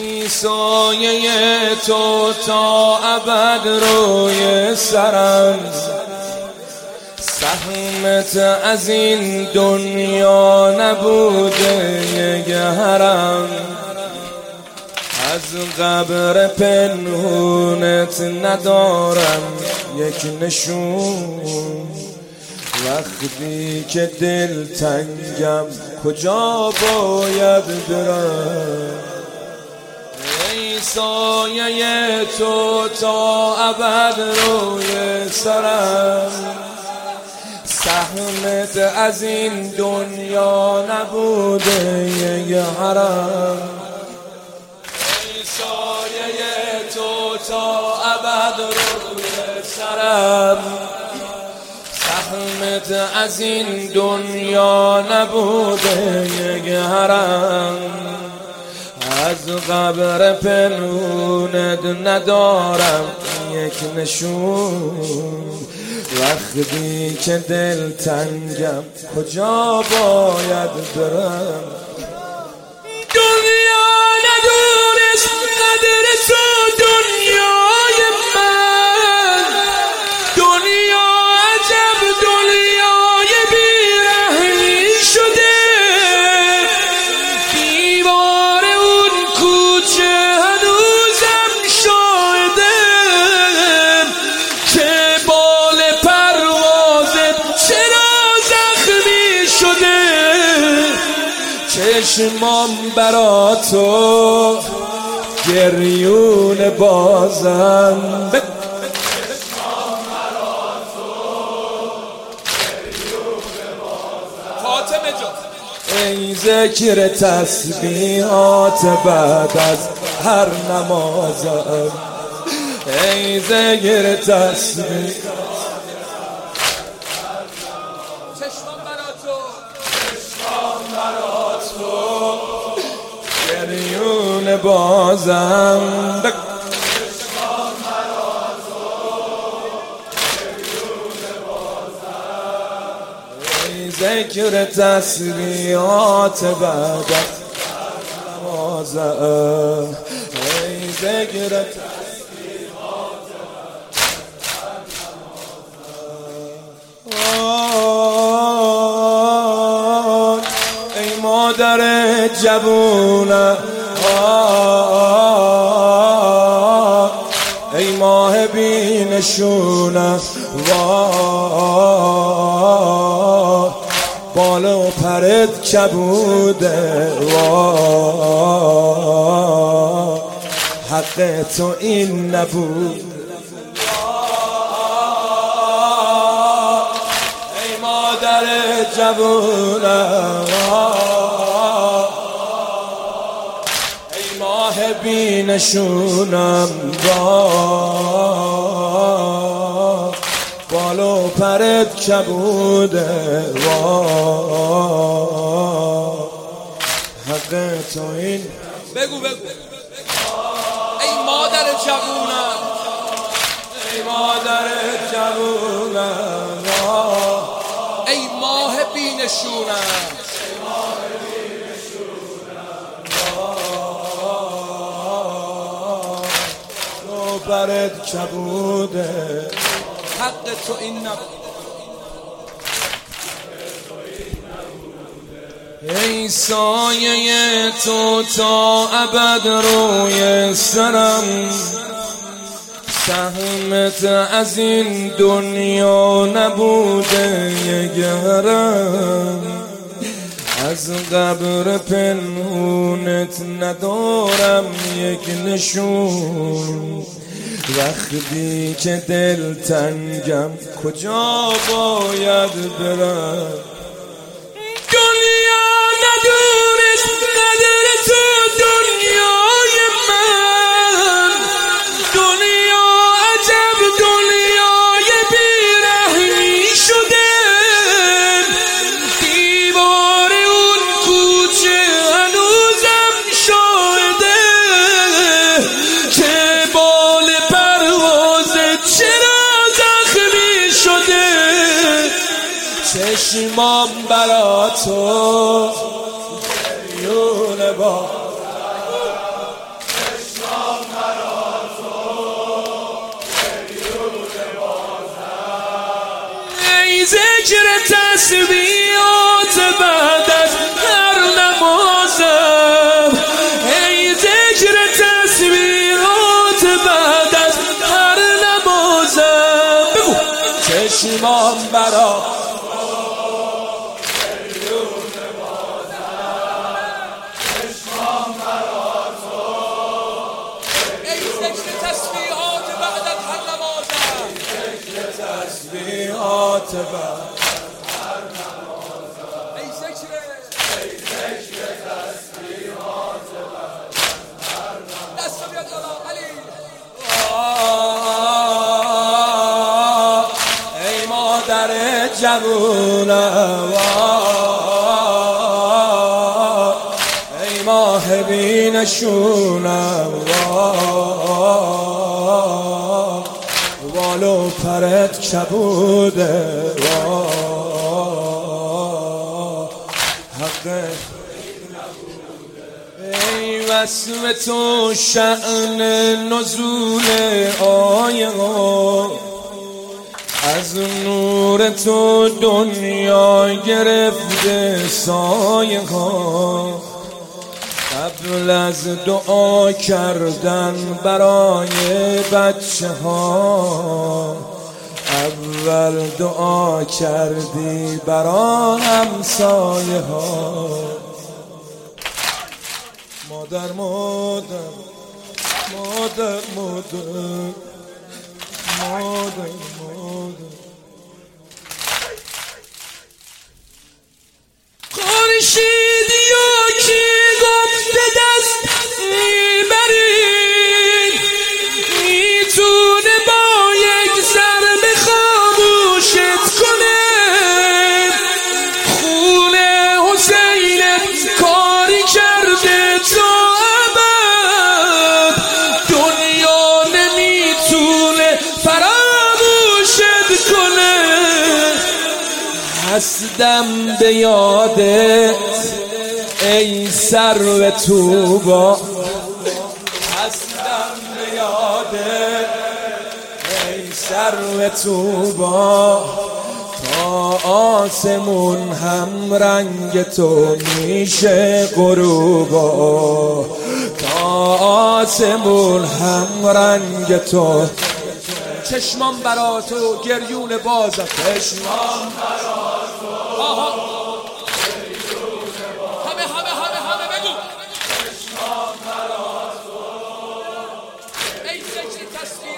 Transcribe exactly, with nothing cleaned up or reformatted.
ای سایه تو تا ابد روی سرم، سهمت از این دنیا نبوده یک حرم. از قبر پنهونت ندارم یک نشون، وقتی که دل تنگم کجا باید برم. ای سایه تو تا ابد روی سرم، سهمت از این دنیا نبوده یک حرم. ای سایه تو تا ابد روی سرم، سهمت از این دنیا نبوده یک حرم. از قبر پنهونت ندارم یک نشون، وقتی که دل تنگم کجا باید برم. دنیا ندونست قدر تو دنیای من، دنیا عجب دنیای بیرحمی شده. دیوار اون کوچه هنوزم شاهده که بال پروازت چرا زخمی شده. چشمام برا تو گریون بازم، چشمام برا تو گریون بازم. فاطمه جان ای ذکر تسبیحات بعد از هر نمازم، ای ذکر تسبیح. چشمام برا تو چشمام برا تو گریون بازم، چشمام برا تو گریون بازم. ای ذکر تسبیحات بعد از نمازم، ای ذکر تسبیحات بعد از نمازم. ای مادر جوونم، ای ماه بی نشونم، بال و پرت کبوده، حق تو این نبود. ای مادر جوونم، ای ماه بی نشونم، بال و پرت کبوده، حق تو این. بگو بگو ای مادر جوونم، ای مادر جوونم، ای ماه بی نشونم، بال و پرت کبوده، حق تو این نبود. ای سایه تو تا ابد روی سرم، سهمت از این دنیا نبوده یک حرم. از قبر پنهونت ندارم یک نشون، وقتی که دل تنگم کجا باید برم. دنیا ندونست قدر تو دنیای من، دنیا عجب دنیای بیرحمی شده. دیوار اون کوچه هنوزم شاهده که بال پروازت چرا زخمی شده. چشمام برا تو گریون بازم، ذکر تسبیحات بعد از هر نمازم، ای ذکر تسبیحات بعد از هر نمازم. بگو چشمام برا تسبیحات بعد هر نمازم، ای ذکر ای ذکر تسبیحات بعد هر نمازم. دست بیاد جلو علی. ای مادر جوونم، ای ماه بینشونم، بالو پرت کبوده، حق ای وصف تو شأن نزول آیه ها، از نور تو دنیا گرفته سایه ها. قبل از دعا کردن برای بچه ها، اول دعا کردی برای همسایه ها. مادر مادر مادر مادر مادر مادر خورشیدی و کی گفته دست میبرید، میتونه با یک ضرب خاموشت کنه. خون حسین کاری کرده تا ابد، دنیا نمیتونه فراموشت کنه. هستم به یادت ای سرو طوبا، هستم به یادت ای سرو طوبا. تا آسمون هم رنگ تو میشه غروبا، تا آسمون هم رنگ تو. چشمان برا تو گریون بازم، چشمان برا تو آها. همه همه همه همه بگو چشمان برا تو، ای ذکر تسبیح